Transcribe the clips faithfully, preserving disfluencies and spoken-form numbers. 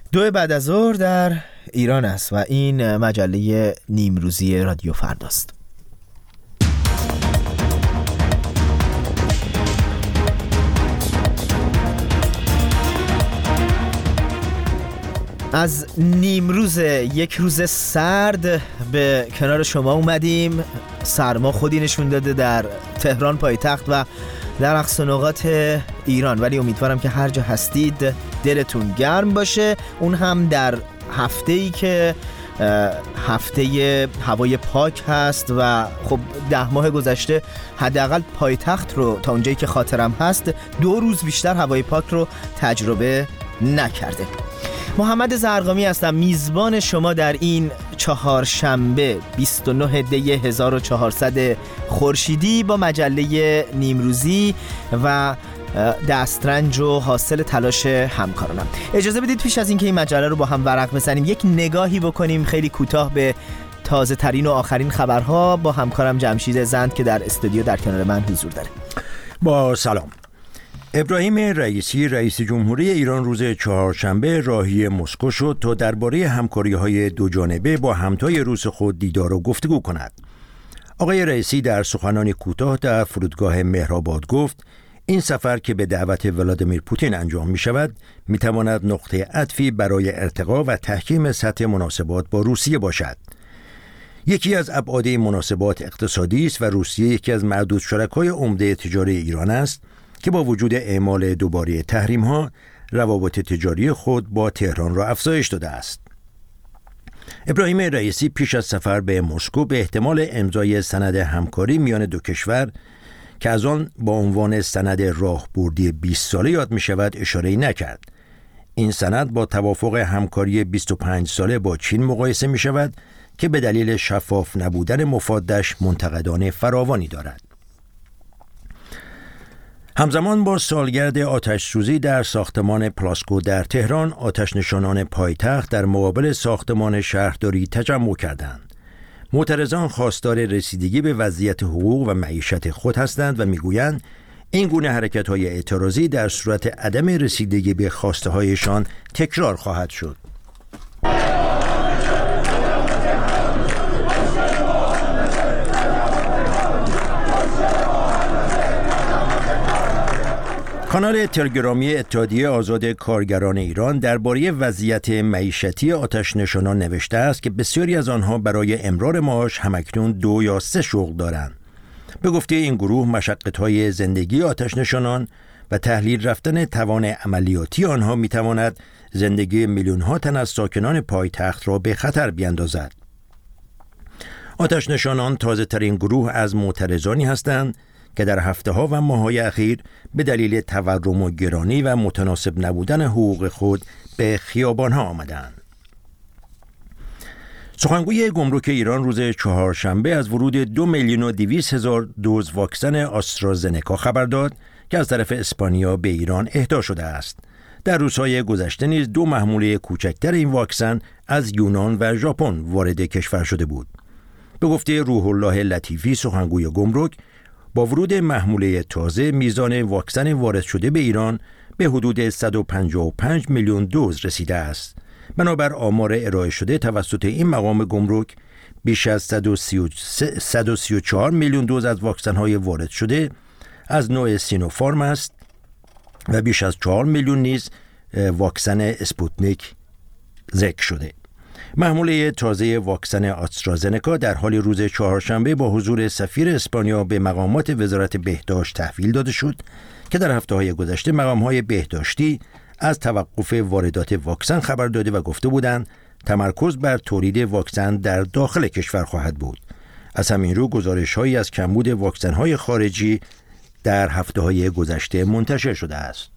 دو بعد از ظهر در ایران است و این مجله نیمروزی رادیو فرداست. از نیمروز یک روز سرد به کنار شما اومدیم. سرما خودی نشون داده در تهران پایتخت و در اقصا نقاط ایران، ولی امیدوارم که هر جا هستید دلتون گرم باشه. اون هم در هفته‌ای که هفته هوای پاک هست و خب ده ماه گذشته حداقل پایتخت رو تا اونجایی که خاطرم هست دو روز بیشتر هوای پاک رو تجربه نکرده. محمد زرقامی هستم، میزبان شما در این چهارشنبه بیست و نه دی هزار و چهارصد خورشیدی با مجله نیمروزی و دسترنج و حاصل تلاش همکارانم. اجازه بدید پیش از اینکه این مجله رو با هم ورق بزنیم یک نگاهی بکنیم خیلی کوتاه به تازه ترین و آخرین خبرها با همکارم جمشید زند که در استودیو در کنار من حضور داره. با سلام. ابراهیم رئیسی رئیس جمهوری ایران روز چهارشنبه راهی مسکو شد تا درباره همکاری‌های دوجانبه با همتای روس خود دیدار و گفتگو کند. آقای رئیسی در سخنانی کوتاه در فرودگاه مهرآباد گفت این سفر که به دعوت ولادیمیر پوتین انجام می شود می تواند نقطه عطفی برای ارتقا و تحکیم سطح مناسبات با روسیه باشد. یکی از ابعاد مناسبات اقتصادی است و روسیه یکی از معدود شرکای عمده تجاری ایران است که با وجود اعمال دوباره تحریم‌ها روابط تجاری خود با تهران را افزایش داده است. ابراهیم رئیسی پیش از سفر به مسکو به احتمال امضای سند همکاری میان دو کشور که از آن با عنوان سند راهبردی بیست ساله یاد می شود اشاره‌ای نکرد. این سند با توافق همکاری بیست و پنج ساله با چین مقایسه می شود که به دلیل شفاف نبودن مفادش منتقدان فراوانی دارد. همزمان با سالگرد آتش‌سوزی در ساختمان پلاسکو در تهران، آتش‌نشانان پایتخت در مقابل ساختمان شهرداری تجمع کردند. معترضان خواستار رسیدگی به وضعیت حقوق و معیشت خود هستند و میگویند این گونه حرکت‌های اعتراضی در صورت عدم رسیدگی به خواسته‌هایشان تکرار خواهد شد. کانال تلگرامی اتحادیه آزاد کارگران ایران درباره وضعیت معیشتی آتش‌نشانان نوشته است که بسیاری از آنها برای امرار معاش همکنون دو یا سه شغل دارند. به گفته این گروه مشقت‌های زندگی آتش‌نشانان و تحلیل رفتن توان عملیاتی آنها می‌تواند زندگی میلیون‌ها تن از ساکنان پایتخت را به خطر بیندازد. آتش‌نشانان تازه‌ترین گروه از معترضانی هستند که در هفته‌ها و ماه‌های اخیر به دلیل تورم و گرانی و متناسب نبودن حقوق خود به خیابان‌ها آمدند. سخنگوی گمرک ایران روز چهارشنبه از ورود دو میلیون و دویست هزار دوز واکسن آسترازنکا خبر داد که از طرف اسپانیا به ایران اهدا شده است. در روزهای گذشته نیز دو محموله کوچکتر این واکسن از یونان و ژاپن وارد کشور شده بود. به گفته روح الله لطیفی سخنگوی گمرک، با ورود محموله تازه میزان واکسن وارد شده به ایران به حدود صد و پنجاه و پنج میلیون دوز رسیده است. بنابر آمار ارائه شده توسط این مقام گمرک، بیش از صد و سی و چهار میلیون دوز از واکسن‌های وارد شده از نوع سینوفارم است و بیش از چهار میلیون نیز واکسن اسپوتنیک ذکر شده. محموله تازه واکسن آسترازنکا در حال روز چهارشنبه با حضور سفیر اسپانیا به مقامات وزارت بهداشت تحویل داده شد که در هفته‌های گذشته مقام‌های بهداشتی از توقف واردات واکسن خبر داده و گفته بودند تمرکز بر تولید واکسن در داخل کشور خواهد بود. از همین رو گزارش‌هایی از کمبود واکسن‌های خارجی در هفته‌های گذشته منتشر شده است.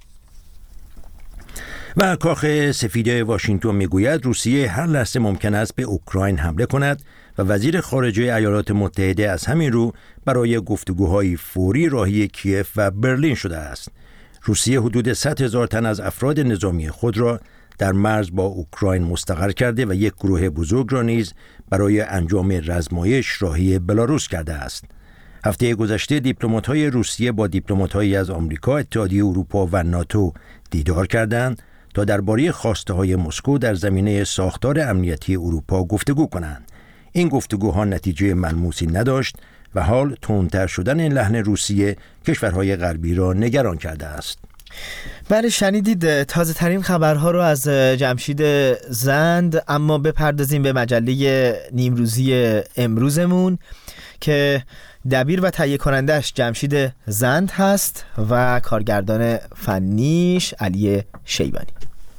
و کاخ سفید واشنگتن میگوید روسیه هر لحظه ممکن است به اوکراین حمله کند و وزیر خارجه ایالات متحده از همین رو برای گفتگوهای فوری راهی کیف و برلین شده است. روسیه حدود صد هزار تن از افراد نظامی خود را در مرز با اوکراین مستقر کرده و یک گروه بزرگ را نیز برای انجام رزمایش راهی بلاروس کرده است. هفته گذشته دیپلمات‌های روسیه با دیپلمات‌هایی از آمریکا، اتحادیه اروپا و ناتو دیدار کردند تا درباره خواسته‌های مسکو در زمینه ساختار امنیتی اروپا گفتگو کنند. این گفتگوها نتیجه ملموسی نداشت و حال تندتر شدن لحن روسیه کشورهای غربی را نگران کرده است. بله شنیدید تازه ترین خبرها رو از جمشید زند، اما بپردازیم به مجله نیمروزی امروزمون که دبیر و تهیه کنندش جمشید زند هست و کارگردان فنیش علی شیبانی.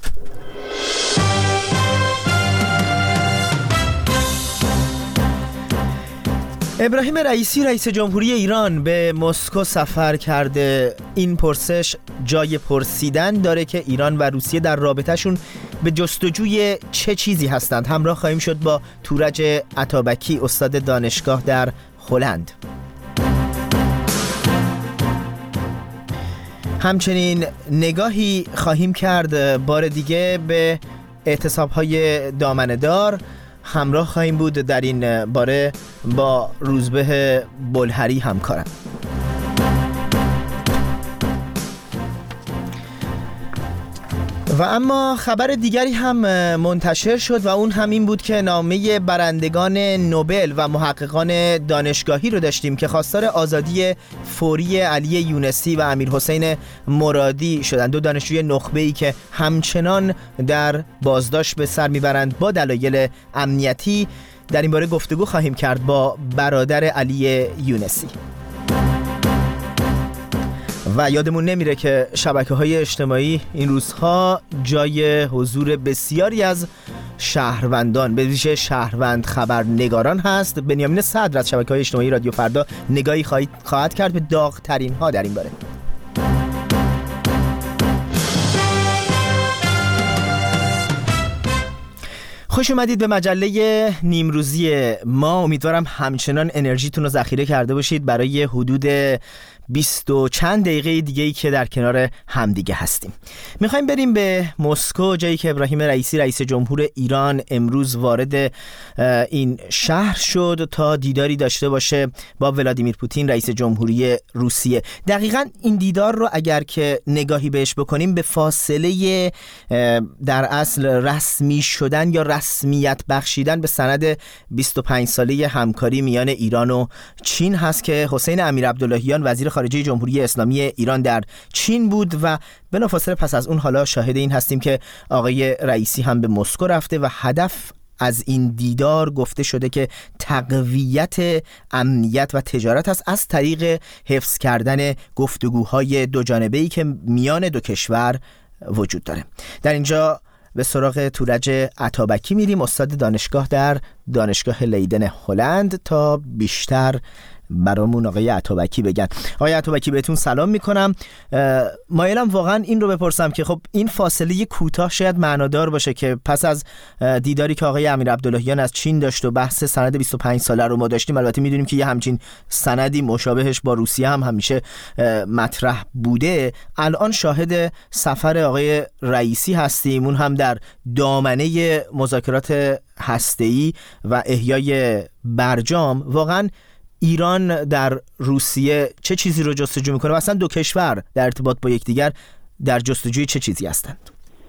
ابراهیم رئیسی رئیس جمهوری ایران به مسکو سفر کرده. این پرسش جای پرسیدن داره که ایران و روسیه در رابطهشون به جستجوی چه چیزی هستند. همراه خواهیم شد با تورج عطابکی استاد دانشگاه در هلند. همچنین نگاهی خواهیم کرد بار دیگه به اعتصاب‌های دامنه‌دار. همراه خواهیم بود در این باره با روزبه بلهری همکارم. و اما خبر دیگری هم منتشر شد و اون هم این بود که نامه برندگان نوبل و محققان دانشگاهی رو داشتیم که خواستار آزادی فوری علی یونسی و امیرحسین مرادی شدند، دو دانشجوی نخبه‌ای که همچنان در بازداشت به سر میبرند با دلایل امنیتی. در این باره گفتگو خواهیم کرد با برادر علی یونسی. و یادمون نمیره که شبکه‌های اجتماعی این روزها جای حضور بسیاری از شهروندان، به ویژه شهروند خبرنگاران هست. بنیامین صدر از شبکه‌های اجتماعی رادیو فردا نگاهی خواهد کرد به داغ‌ترین ها در این باره. خوش اومدید به مجله نیمروزی ما. امیدوارم همچنان انرژیتون رو ذخیره کرده باشید برای حدود بیست و چند دقیقه دیگه‌ای که در کنار همدیگه هستیم. میخوایم بریم به مسکو، جایی که ابراهیم رئیسی رئیس جمهور ایران امروز وارد این شهر شد تا دیداری داشته باشه با ولادیمیر پوتین رئیس جمهوری روسیه. دقیقاً این دیدار رو اگر که نگاهی بهش بکنیم به فاصله در اصل رسمی شدن یا رسمیت بخشیدن به سند بیست و پنج ساله همکاری میان ایران و چین هست که حسین امیرعبداللهیان وزیر خارجه جمهوری اسلامی ایران در چین بود و بلافاصله پس از اون حالا شاهد این هستیم که آقای رئیسی هم به مسکو رفته و هدف از این دیدار گفته شده که تقویت امنیت و تجارت است از طریق حفظ کردن گفتگوهای دو جانبه‌ای که میان دو کشور وجود داره. در اینجا به سراغ تورج عطابکی میریم، استاد دانشگاه در دانشگاه لیدن هلند، تا بیشتر برامون آقای عطابکی بگن. آقای عطابکی بهتون سلام میکنم. مایلم واقعا این رو بپرسم که خب این فاصله کوتاه شاید معنادار باشه که پس از دیداری که آقای امیرعبداللهیان از چین داشت و بحث سند بیست و پنج ساله رو ما داشتیم، البته میدونیم که یه همچین سندی مشابهش با روسیه هم همیشه مطرح بوده، الان شاهد سفر آقای رئیسی هستیم، اون هم در دامنه مذاکرات هسته‌ای و احیای برجام. واقعا ایران در روسیه چه چیزی رو جستجو میکنه و اصلا دو کشور در ارتباط با یکدیگر در جستجوی چه چیزی هستند؟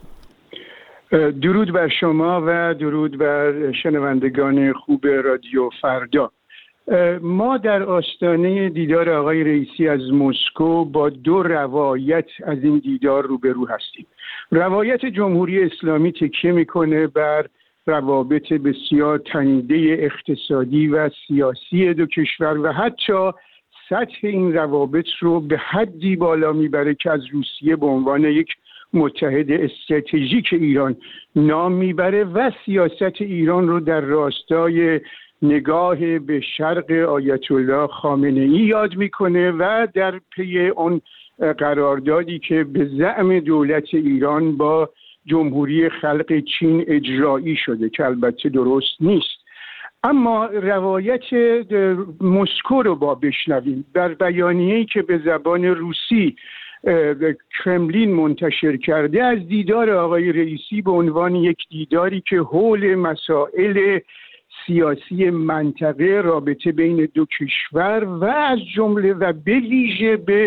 درود بر شما و درود بر شنوندگان خوب رادیو فردا. ما در آستانه دیدار آقای رئیسی از مسکو با دو روایت از این دیدار روبرو هستیم. روایت جمهوری اسلامی تکیه میکنه بر روابط بسیار تنیده اقتصادی و سیاسی دو کشور و حتی سطح این روابط رو به حدی بالا میبره که از روسیه به عنوان یک متحد استراتژیک ایران نام میبره و سیاست ایران رو در راستای نگاه به شرق آیت الله خامنه ای یاد میکنه و در پی اون قراردادی که به زعم دولت ایران با جمهوری خلق چین اجرایی شده که البته درست نیست. اما روایت مسکو رو با بشنویم. در بیانیه‌ای که به زبان روسی کرملین منتشر کرده از دیدار آقای رئیسی به عنوان یک دیداری که حول مسائل سیاسی منطقه، رابطه بین دو کشور و از جمله و به ویژه به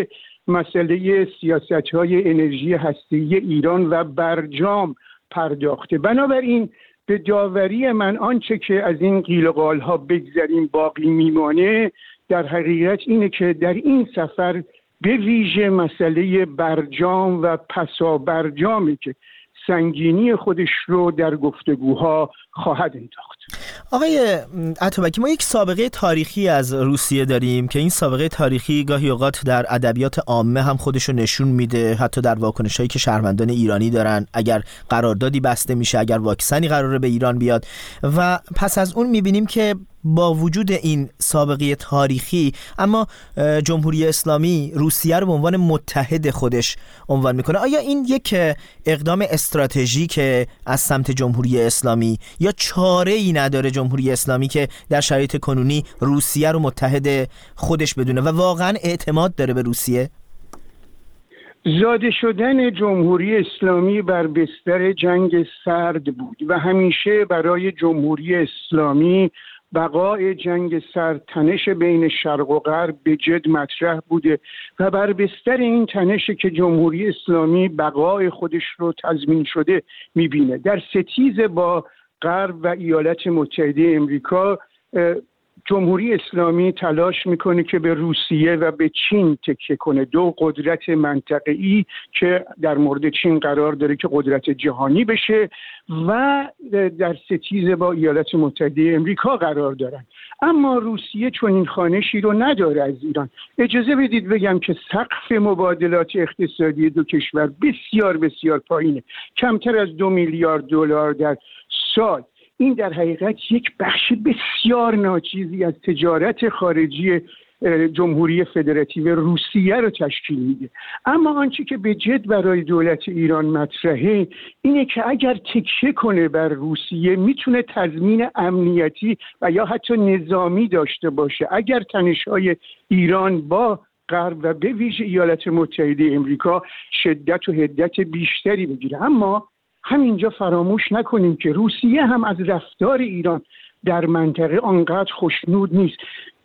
مسئله سیاست‌های انرژی هسته‌ای ایران و برجام پرداخته. بنابراین به داوری من آنچه که از این قیل و قال‌ها بگذریم باقی میمانه در حقیقت اینه که در این سفر به ویژه مسئله برجام و پسا برجامی که سنگینی خودش رو در گفتگوها خواهد انداخت. آقای عطابکی، ما یک سابقه تاریخی از روسیه داریم که این سابقه تاریخی گاهی اوقات در ادبیات عامه هم خودش رو نشون میده، حتی در واکنش‌هایی که شهروندان ایرانی دارن اگر قراردادی بسته میشه، اگر واکسنی قراره به ایران بیاد. و پس از اون میبینیم که با وجود این سابقه تاریخی اما جمهوری اسلامی روسیه رو به عنوان متحد خودش عنوان میکنه. آیا این یک اقدام استراتژیک از سمت جمهوری اسلامی یا چاره‌ای نداره جمهوری اسلامی که در شرایط کنونی روسیه رو متحد خودش بدونه و واقعا اعتماد داره به روسیه؟ زاده شدن جمهوری اسلامی بر بستر جنگ سرد بود و همیشه برای جمهوری اسلامی بقای جنگ سرد، تنش بین شرق و غرب به جد مطرح بوده و بر بستر این تنش که جمهوری اسلامی بقای خودش رو تضمین شده میبینه. در ستیز با غرب و ایالات متحده امریکا جمهوری اسلامی تلاش میکنه که به روسیه و به چین تکیه کنه، دو قدرت منطقه‌ای که در مورد چین قرار داره که قدرت جهانی بشه و در ستیز با ایالات متحده امریکا قرار دارن. اما روسیه چون این خوانشی رو نداره از ایران. اجازه بدید بگم که سقف مبادلات اقتصادی دو کشور بسیار بسیار پایینه، کمتر از دو میلیارد دلار در سال. این در حقیقت یک بخش بسیار ناچیزی از تجارت خارجی جمهوری فدراتیو روسیه رو تشکیل میده. اما آنچه که به جد برای دولت ایران مطرحه اینه که اگر تکیه کنه بر روسیه میتونه تضمین امنیتی و یا حتی نظامی داشته باشه. اگر تنش‌های ایران با غرب و به ویژه ایالات متحده امریکا شدت و حدت بیشتری بگیره. اما همینجا فراموش نکنیم که روسیه هم از رفتار ایران در منطقه آنقدر خوشنود نیست.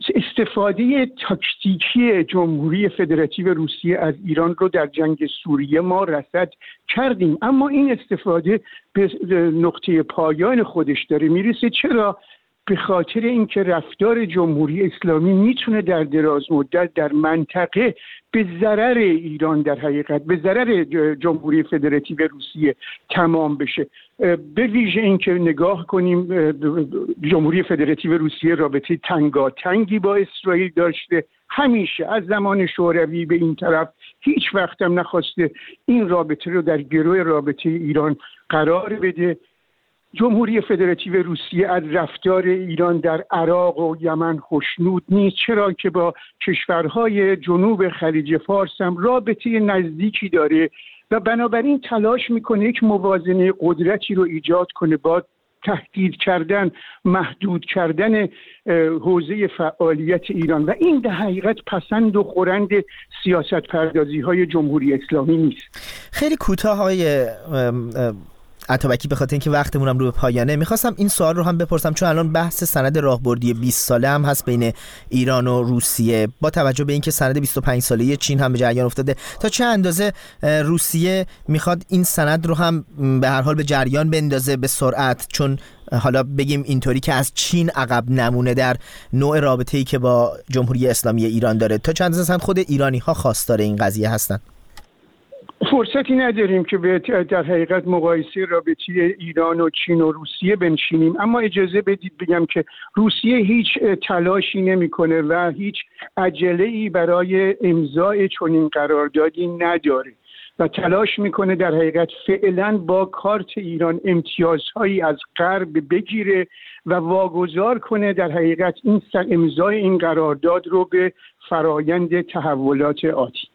استفاده تاکتیکی جمهوری فدراتیو روسیه از ایران رو در جنگ سوریه ما رصد کردیم، اما این استفاده به نقطه پایان خودش داره میرسه. چرا؟ به خاطر اینکه رفتار جمهوری اسلامی میتونه در دراز مدت در منطقه به ضرر ایران، در حقیقت به ضرر جمهوری فدراتیو روسیه تمام بشه. به ویژه اینکه نگاه کنیم جمهوری فدراتیو روسیه رابطه تنگاتنگی با اسرائیل داشته، همیشه از زمان شوروی به این طرف هیچ وقت هم نخواسته این رابطه رو در گروه رابطه ایران قرار بده. جمهوری فدراتیو روسیه از رفتار ایران در عراق و یمن خوشنود نیست، چرا که با کشورهای جنوب خلیج فارس هم رابطه نزدیکی داره و بنابراین تلاش میکنه یک موازنه قدرتی رو ایجاد کنه با تهدید کردن، محدود کردن حوزه فعالیت ایران و این در حقیقت پسند و خورند سیاست پردازی های جمهوری اسلامی نیست. خیلی کوتاه های عطابکی، به خاطر اینکه وقتمون هم رو به پایانه، میخواستم این سوال رو هم بپرسم، چون الان بحث سند راهبردی بیست ساله هم هست بین ایران و روسیه، با توجه به اینکه سند بیست و پنج ساله چین هم به جریان افتاده، تا چه اندازه روسیه میخواد این سند رو هم به هر حال به جریان بندازه به سرعت، چون حالا بگیم اینطوری که از چین عقب نمونه در نوع رابطه‌ای که با جمهوری اسلامی ایران داره، تا چند اندازه خود ایرانی ها خواستار این قضیه هستن؟ فرصتی نداریم که در حقیقت مقایسه رابطه ایران و چین و روسیه بنشینیم، اما اجازه بدید بگم که روسیه هیچ تلاشی نمی‌کنه و هیچ عجله‌ای برای امضای چنین قراردادی نداره و تلاش میکنه در حقیقت فعلا با کارت ایران امتیازهایی از غرب بگیره و واگذار کنه در حقیقت این امضای این قرارداد رو به فرایند تحولات آتی.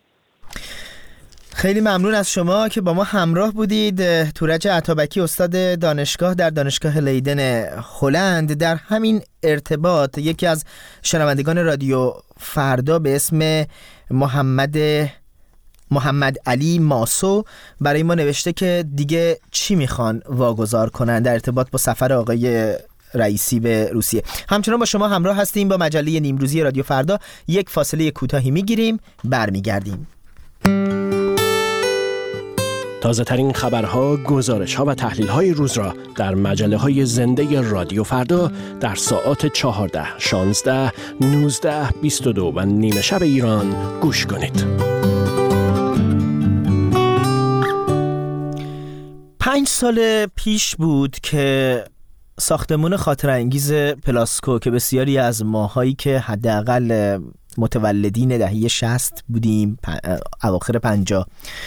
خیلی ممنون از شما که با ما همراه بودید. تورج عطابکی، استاد دانشگاه در دانشگاه لیدن هلند. در همین ارتباط یکی از شنوندگان رادیو فردا به اسم محمد محمد علی ماسو برای ما نوشته که دیگه چی میخوان واگذار کنن در ارتباط با سفر آقای رئیسی به روسیه. همچنان با شما همراه هستیم با مجله نیمروزی رادیو فردا. یک فاصله کوتاهی میگیریم، برمیگردیم. تازه ترین خبرها، گزارش ها و تحلیل های روز را در مجله های زنده رادیو فردا در ساعات چهارده، شانزده، نوزده، بیست و دو و نیمه شب ایران گوش کنید. پنج سال پیش بود که ساختمون خاطرانگیز پلاسکو که بسیاری از ماهایی که حداقل متولدین دهه شصت بودیم، اواخر پنجاه،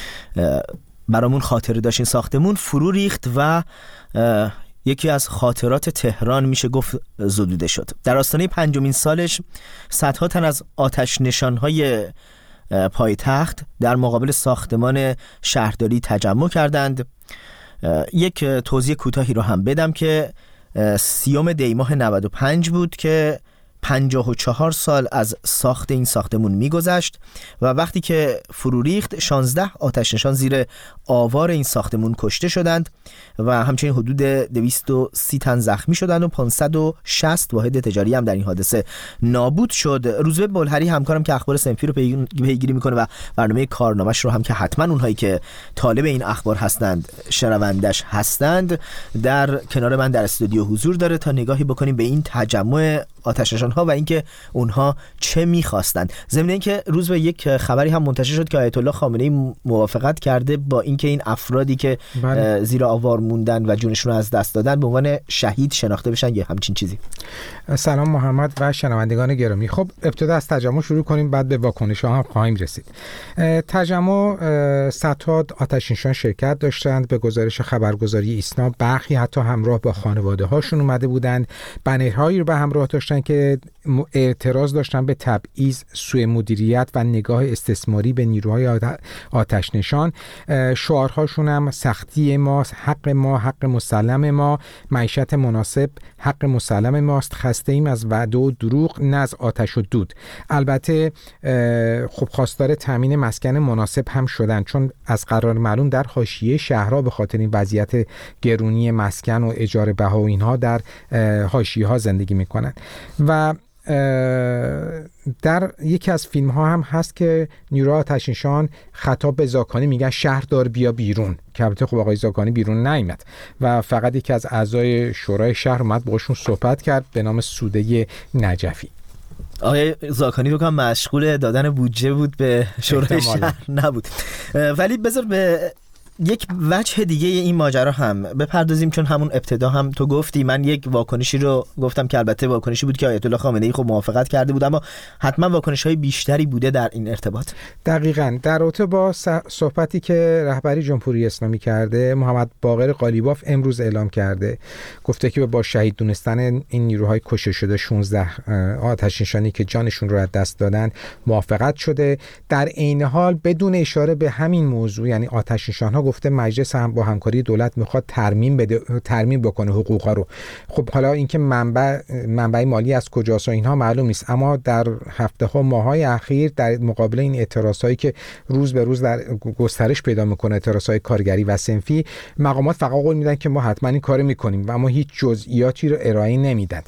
برامون خاطره داشتین، ساختمون فرو ریخت و یکی از خاطرات تهران میشه گفت زدوده شد. در آستانه پنجمین سالش صدها تن از آتش نشانهای پایتخت در مقابل ساختمان شهرداری تجمع کردند. یک توضیح کوتاهی رو هم بدم که سیوم دی ماه نود و پنج بود که پنجاه و چهار سال از ساخت این ساختمون میگذشت و وقتی که فرو ریخت شانزده آتش نشان زیر آوار این ساختمون کشته شدند و همچنین حدود دویست و سی تن زخمی شدند و پانصد و شصت واحد تجاری هم در این حادثه نابود شد. روزبه بلهری همکارم که اخبار صنفی رو پیگیری میکنه و برنامه کارنامه‌اش رو هم که حتما اونهایی که طالب این اخبار هستند شنوندش هستند در کنار من در استودیو حضور داره تا نگاهی بکنیم به این تجمع آتش نشان‌ها و اینکه اونها چه می‌خواستند. ضمن اینکه روز به یک خبری هم منتشر شد که آیت الله خامنه‌ای موافقت کرده با اینکه این افرادی که بله. زیر آوار موندن و جونشون رو از دست دادن به عنوان شهید شناخته بشن یا همچین چیزی. سلام محمد و شنوندگان گرامی. خب ابتدا از تجمع شروع کنیم، بعد به واکنش‌ها هم خواهیم رسید. تجمع صدها آتش نشان شرکت داشتند. به گزارش خبرگزاری ایسنا برخی حتی همراه با خانواده‌هاشون اومده بودند. بنرهایی رو به همراه داشتن که اعتراض داشتن به تبعیض، سوء مدیریت و نگاه استثماری به نیروهای آتش نشان. شعارهاشون هم سختی ما، حق ما، حق مسلم ما، معیشت مناسب، حق مسلم ماست، خسته ایم از وعده و دروغ، نه از آتش و دود. البته خب خواستار تامین مسکن مناسب هم شدن، چون از قرار معلوم در حاشیه شهرها به خاطر این وضعیت گرونی مسکن و اجاره بها و اینها در حاشیه ها زندگی میکنن. و در یکی از فیلم ها هم هست که نیروهای آتش نشان خطاب به زاکانی میگن شهردار بیا بیرون، که البته خب آقای زاکانی بیرون نیامد و فقط یکی از اعضای شورای شهر اومد باهاشون صحبت کرد به نام سوده نجفی. آقای زاکانی رو که مشغول دادن بودجه بود به شورای شهر نبود. ولی بذار به یک وجه دیگه این ماجرا هم بپردازیم، چون همون ابتدا هم تو گفتی، من یک واکنشی رو گفتم که البته واکنشی بود که آیت الله خامنه‌ای خب موافقت کرده بود، اما حتما واکنش‌های بیشتری بوده در این ارتباط. دقیقاً در رابطه با صحبتی که رهبری جمهوری اسلامی کرده، محمد باقر قالیباف امروز اعلام کرده، گفته که با شهید دونستن این نیروهای کشته شده شانزده آتش نشانی که جانشون رو از دست دادن موافقت شده. در عین حال بدون اشاره به همین موضوع، یعنی آتش نشان‌ها، گفته مجلس هم با همکاری دولت میخواد ترمیم بده، ترمیم بکنه حقوقا رو. خب حالا اینکه منبع منبع مالی از کجاست و اینها معلوم نیست، اما در هفته ها ماهای اخیر در مقابل این اعتراضایی که روز به روز در گسترش پیدا میکنه، اعتراضای کارگری و صنفی، مقامات فقط قول میدن که ما حتما این کارو میکنیم و اما هیچ جزئیاتی رو ارائه نمیدن.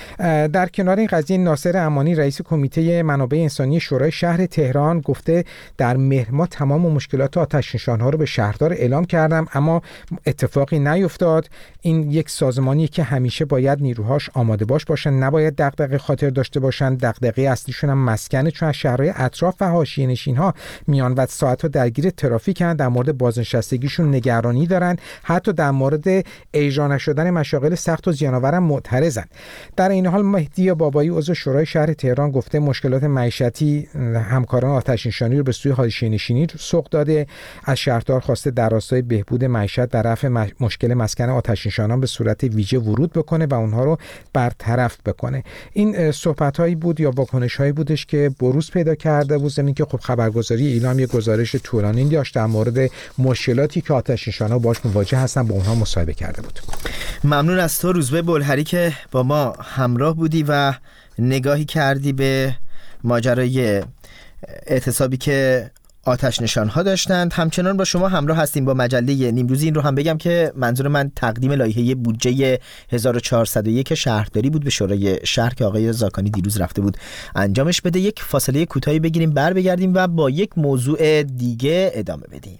در کنار این قضیه ناصر امانی رئیس کمیته منابع انسانی شورای شهر تهران گفته در مهر ماه تمام مشکلات آتش نشان‌ها رو به شهردار اعلام کردم اما اتفاقی نیفتاد. این یک سازمانی که همیشه باید نیروهاش آماده باش باشن، نباید دغدغه خاطر داشته باشن. دغدغه اصلیشون هم مسکنه، چون از شهرهای اطراف و حاشیه نشین‌ها میان و ساعت‌ها درگیر ترافیکن. در مورد بازنشستگیشون نگرانی دارن، حتی در مورد اجرا نشدن مشاغل سخت و زیان‌آور هم معترضن. در این حال مهدی بابایی عضو شورای شهر تهران گفته مشکلات معیشتی همکاران آتش نشانی رو به سوی حاشیه نشینی سوق داده. از شهردار خواسته در راستای بهبود معیشت در رفع مشکل مسکن آتش نشانان به صورت ویژه ورود بکنه و اونها رو برطرف بکنه. این صحبت‌هایی بود یا واکنش‌هایی بودش که بروز پیدا کرده بود، زمین که خب خبرگزاری ایلام یک گزارش طولانی داشت در مورد مشکلاتی که آتش نشان‌ها باهاش مواجه هستن با اونها مصاحبه کرده بود. ممنون از تو روزبه بلهری که با ما همراه بودی و نگاهی کردی به ماجرای اعتصابی که آتش نشان‌ها داشتند. همچنان با شما همراه هستیم با مجله نیمروزی. این رو هم بگم که منظور من تقدیم لایحه بودجه هزار و چهارصد و یک شهرداری بود به شورای شهر که آقای زاکانی دیروز رفته بود انجامش بده. یک فاصله کوتاهی بگیریم، بر بگردیم و با یک موضوع دیگه ادامه بدیم.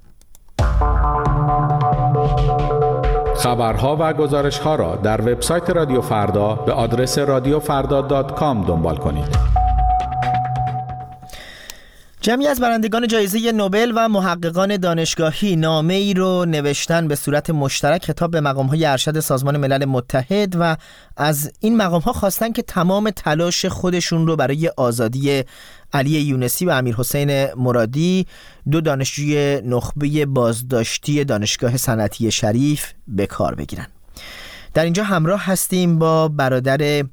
خبرها و گزارش‌ها را در وبسایت رادیو فردا به آدرس رادیو فردا دات کام دنبال کنید. جمعی از برندگان جایزه نوبل و محققان دانشگاهی نامه‌ای رو نوشتن به صورت مشترک خطاب به مقام‌های ارشد سازمان ملل متحد و از این مقام‌ها خواستن که تمام تلاش خودشون رو برای آزادی علی یونسی و امیرحسین مرادی، دو دانشجوی نخبه بازداشتی دانشگاه صنعتی شریف، به کار بگیرن. در اینجا همراه هستیم با برادر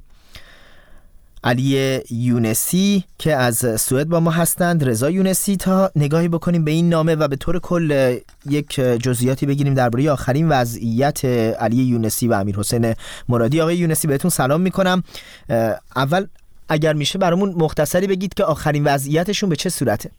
علی یونسی که از سوئد با ما هستند، رضا یونسی، تا نگاهی بکنیم به این نامه و به طور کل یک جزئیاتی بگیریم درباره آخرین وضعیت علی یونسی و امیرحسین مرادی. آقای یونسی بهتون سلام میکنم. اول اگر میشه برامون مختصری بگید که آخرین وضعیتشون به چه صورته؟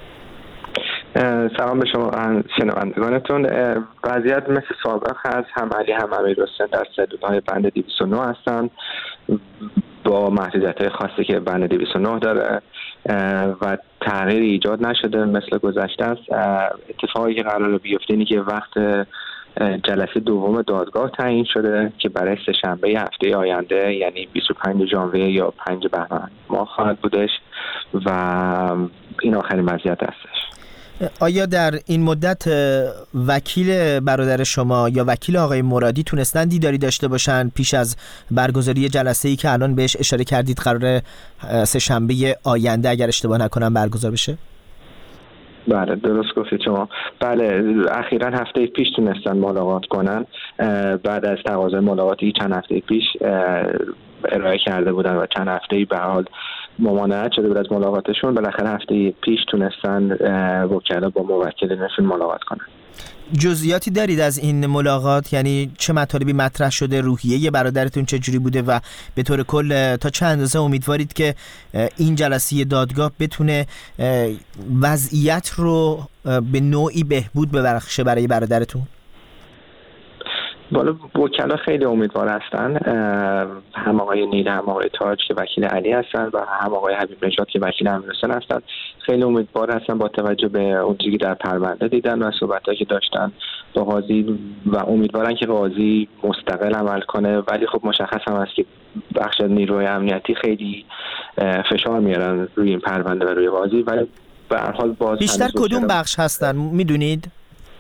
سلام به شما شنوندگانتون. وضعیت مثل سابق هست، هم علی هم امیرحسین در سلول‌های بند دویست و نه هستند با محدودیت‌های خاصی که بند دویست و نه داره و تغییری ایجاد نشده مثل گذشته است. اتفاقی که قراره بیفته اینه که وقت جلسه دوم دادگاه تعیین شده که برای سه‌شنبه هفته آینده، یعنی بیست و پنج ژانویه یا پنج بهمن ماه خواهد بودش و این آخرین وضعیت هستش. آیا در این مدت وکیل برادر شما یا وکیل آقای مرادی تونستن دیداری داشته باشن پیش از برگزاری جلسه‌ای که الان بهش اشاره کردید قراره سه شنبه آینده اگر اشتباه نکنم برگزار بشه؟ بله درست گفتید شما. بله اخیراً هفته پیش تونستن ملاقات کنن، بعد از تقاضای ملاقاتی چند هفته پیش ارائه کرده بودن و چند هفته‌ای به حال ممانعت شده بود از ملاقاتشون. بالاخره هفته پیش تونستن وکلا با موکلینشون ملاقات کنن. جزئیاتی دارید از این ملاقات؟ یعنی چه مطالبی مطرح شده، روحیه برادرتون چه جوری بوده و به طور کل تا چه اندازه امیدوارید که این جلسه دادگاه بتونه وضعیت رو به نوعی بهبود ببخشه برای برادرتون؟ بالا وکلا خیلی امیدوار هستن، هم آقای نیل هم آقای تاج که وکیل علی هستن و هم آقای حبیب نژاد که وکیل امیرحسین هستن. خیلی امیدوار هستن با توجه به اون چیزی که در پرونده دیدن و صحبتایی که داشتن با قاضی و امیدوارن که قاضی مستقل عمل کنه، ولی خب مشخص هم است که بخش نیروی امنیتی خیلی فشار میارن روی این پرونده و روی قاضی. ولی به هر حال باز بیشتر کدوم بخش هستن میدونید؟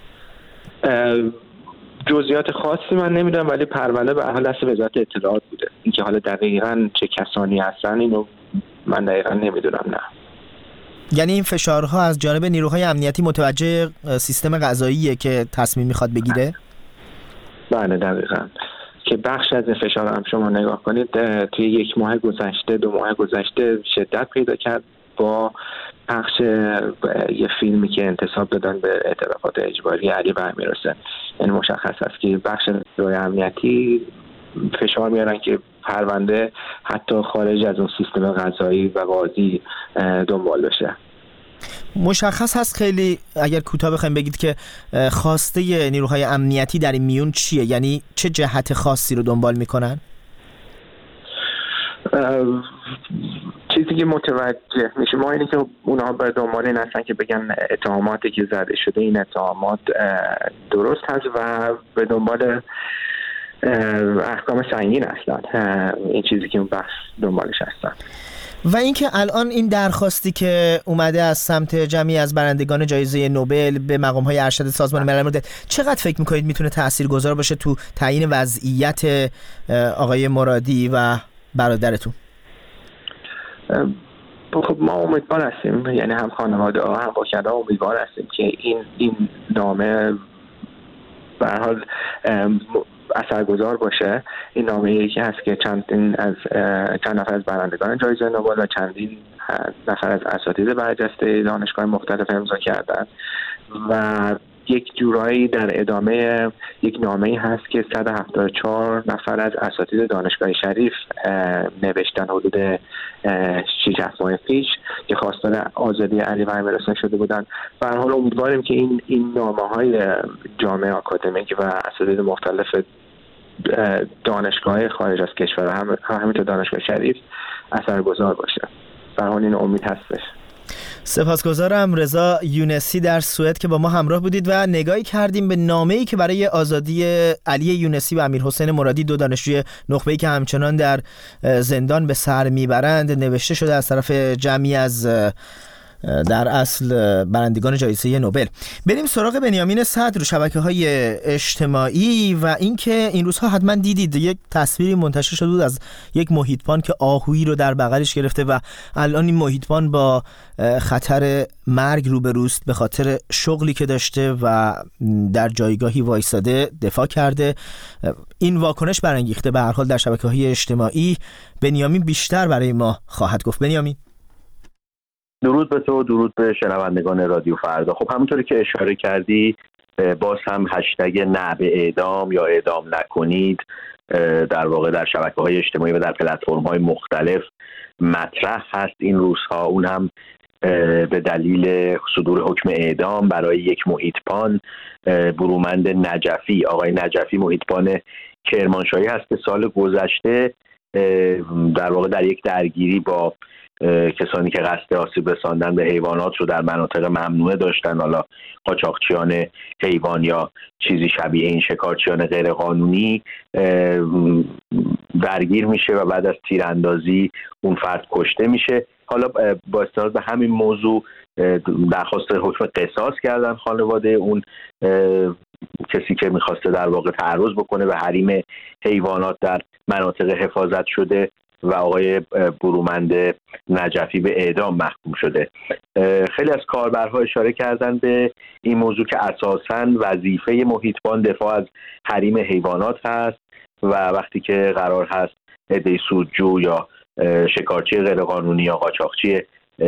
جزئیات خاصی من نمیدونم، ولی پرونده به حال دست وزارت اطلاعات بوده. اینکه حالا دقیقاً چه کسانی هستن اینو من دقیقاً نمیدونم. نه یعنی این فشارها از جانب نیروهای امنیتی متوجه سیستم قضاییه که تصمیم میخواد بگیره؟ بله دقیقاً. که بخش از این فشار هم شما نگاه کنید توی یک ماه گذشته دو ماه گذشته شدت پیدا کرد با پخش یه فیلمی که انتساب دادن به اعترافات اجباری علی و امیرحسین. یعنی مشخص است که بخش نیروهای امنیتی فشار میارن که پرونده حتی خارج از اون سیستم قضایی و قاضی دنبال بشه. مشخص هست خیلی اگر کوتاه بخوایم بگید که خواسته نیروهای امنیتی در این میون چیه؟ یعنی چه جهت خاصی رو دنبال میکنن؟ چیزی که متوجه میشه ما اینه که اونها به دنبال این هستن که بگن اتهاماتی که زده شده این اتهامات درست هست و به دنبال احکام سنگین هستن. این چیزی که اون بحث دنبالش هستن. و اینکه الان این درخواستی که اومده از سمت جمعی از برندگان جایزه نوبل به مقام‌های ارشد سازمان ملل متحد، چقدر فکر می‌کنید میتونه تاثیرگذار باشه تو تعیین وضعیت آقای مرادی و برادرتون؟ خب ما امیدوار هستیم، یعنی هم خانواده ها هم وکلا امیدوار هستیم که این این نامه به هر حال اثرگذار باشه. این نامه‌ای که هست که چندین از چند نفر از برندگان جایزه نوبل و چندین نفر از اساتید برجسته دانشگاه مختلف امضا کردن و یک جورایی در ادامه یک نامه‌ای هست که صد و هفتاد و چهار نفر از اساتید دانشگاه شریف نوشتن حدود شش هفت ماه پیش که خواستار آزادی علی و امیرحسین شده بودن. به هر حال امیدواریم که این این نامه‌های جامعه آکادمیک و اساتید مختلف دانشگاه خارج از کشور هم همینطور دانشگاه شریف اثرگذار باشه. به هر حال این امید هستش. سپاسگزارم رضا یونسی در سوئد که با ما همراه بودید و نگاهی کردیم به نامه‌ای که برای آزادی علی یونسی و امیرحسین مرادی، دو دانشجوی نخبه‌ای که همچنان در زندان به سر میبرند، نوشته شده از طرف جمعی از در اصل برندگان جایزه نوبل. بریم سراغ بنیامین صدر و شبکه‌های اجتماعی و اینکه این روزها حتما دیدید یک تصویری منتشر شده بود از یک محیطبان که آهویی رو در بغلش گرفته و الان این محیطبان با خطر مرگ روبروست به خاطر شغلی که داشته و در جایگاهی وایساده دفاع کرده. این واکنش برانگیخته به هر حال در شبکه‌های اجتماعی. بنیامین بیشتر برای ما خواهد گفت. بنیامین. درود به تو، درود به شنوندگان رادیو فردا. خب همونطوری که اشاره کردی باز هم هشتگ نه به اعدام یا اعدام نکنید در واقع در شبکه‌های اجتماعی و در پلتفرم‌های مختلف مطرح هست این روزها. اون هم به دلیل صدور حکم اعدام برای یک محیطبان برومند نجفی. آقای نجفی محیطبان کرمانشاهی هست که سال گذشته در واقع در یک درگیری با کسانی که قصد آسیب رساندن به حیوانات رو در مناطق ممنوعه داشتن، حالا قاچاقچیان حیوان یا چیزی شبیه این، شکارچیان غیرقانونی، درگیر میشه و بعد از تیراندازی اون فرد کشته میشه. حالا با استناد به همین موضوع درخواست حکم قصاص کردن خانواده اون کسی که میخواسته در واقع تعرض بکنه به حریم حیوانات در مناطق حفاظت شده و آقای برومند نجفی به اعدام محکوم شده. خیلی از کاربرها اشاره کردن به این موضوع که اساساً وظیفه محیطبان دفاع از حریم حیوانات هست و وقتی که قرار هست عده سودجو یا شکارچی غیرقانونی یا قاچاقچی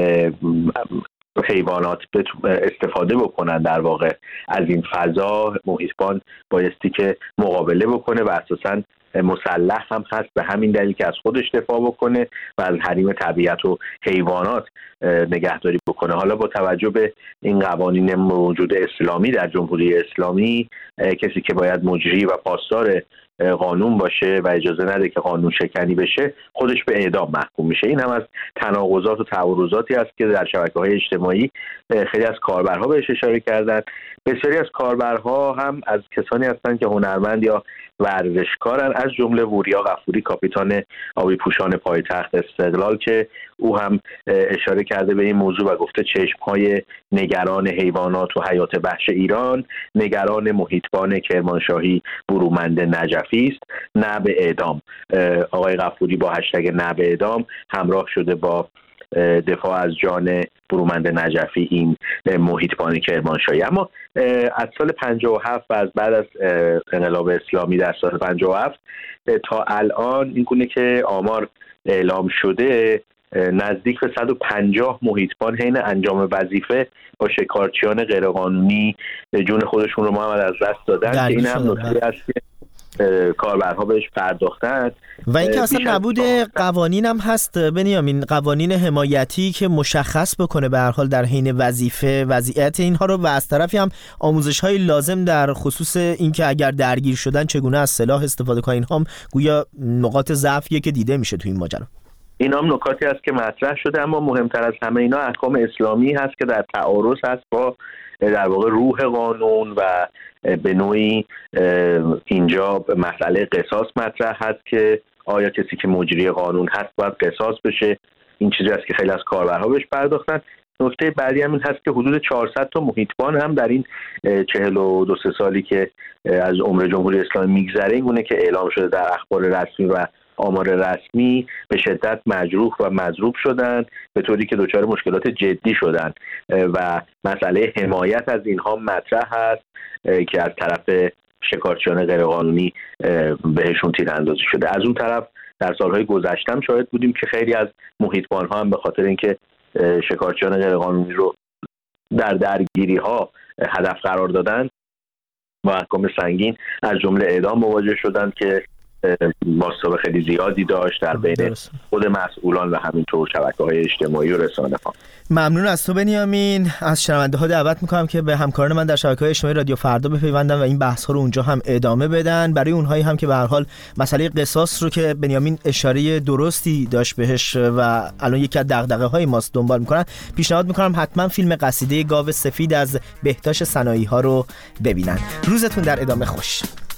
حیوانات استفاده بکنن در واقع از این فضا، محیطبان بایستی که مقابله بکنه و اساساً مسلح هم هست به همین دلیل که از خودش دفاع بکنه و از حریم طبیعت و حیوانات نگهداری بکنه. حالا با توجه به این قوانین موجود اسلامی در جمهوری اسلامی، کسی که باید مجری و پاسدار قانون باشه و اجازه نده که قانون شکنی بشه خودش به اعدام محکوم میشه. این هم از تناقضات و تعارضاتی است که در شبکه‌های اجتماعی خیلی از کاربرها بهش اشاره کردن. بسیاری از کاربرها هم از کسانی هستند که هنرمند یا ورزشکارن، از جمله وریا غفوری کاپیتان آبی پوشان پایتخت استقلال که او هم اشاره کرده به این موضوع و گفته چشم‌های نگران حیوانات و حیات وحش ایران نگران محیطبان کرمانشاهی برومند نجفی است، نه به اعدام. آقای غفوری با هشتگ نه به اعدام همراه شده با دفاع از جان برومند نجفی این محیطبان کرمانشاهی. اما از سال پنجاه و هفت و از بعد از انقلاب اسلامی در سال پنجاه و هفت تا الان این گونه که آمار اعلام شده نزدیک به صد و پنجاه محیطبان حین انجام وظیفه با شکارچیان غیرقانونی جون خودشون رو محمد از دست دادن که این هم نکته است که کاربرها بهش پرداختن و اینکه اصلا نبود قوانین هم هست بنیامین، قوانین حمایتی که مشخص بکنه به هر حال در حین وظیفه وضعیت اینها رو و از طرفی هم آموزش‌های لازم در خصوص اینکه اگر درگیر شدن چگونه از سلاح استفاده کنن. اینها هم گویا نقاط ضعفیه که دیده میشه تو این ماجرا. این هم نکاتی است که مطرح شده، اما مهمتر از همه اینا احکام اسلامی هست که در تعارض هست با در واقع روح قانون و به نوعی اینجا مسئله قصاص مطرح هست که آیا کسی که مجری قانون هست باید قصاص بشه. این چیزی است که خیلی از کاربرها بهش پرداختن. نکته بعدی هم این هست که حدود چهارصد تا محیطبان هم در این چهل و دو سه سالی که از عمر جمهوری اسلامی میگذره اینگونه که اعلام شده در اخبار رسمی و آمار رسمی به شدت مجروح و مضروب شدن، به طوری که دچار مشکلات جدی شدن و مسئله حمایت از اینها مطرح هست که از طرف شکارچیان غیرقانونی بهشون تیراندازی شده. از اون طرف در سالهای گذشته هم شاهد بودیم که خیلی از محیطبان‌ها هم به خاطر اینکه شکارچیان غیرقانونی رو در درگیری ها هدف قرار دادن با احکام سنگین از جمله اعدام مواجه شدند که ماساب خیلی زیادی داشت در بین درست. خود مسئولان و همینطور شبکه‌های اجتماعی و رسانه‌ها. ممنون از تو بنیامین. از شنونده‌ها دعوت می‌کنم که به همکاران من در شبکه‌های اجتماعی رادیو فردا بپیوندن و این بحث‌ها رو اونجا هم ادامه بدن. برای اونهایی هم که به هر حال مسئله قصاص رو که بنیامین اشاره درستی داشت بهش و الان یکی از دغدغه‌های ماست دنبال می‌کنن، پیشنهاد می‌کنم حتما فیلم قصیده گاو سفید از بهتاش سنایی‌ها رو ببینن. روزتون در ادامه خوش.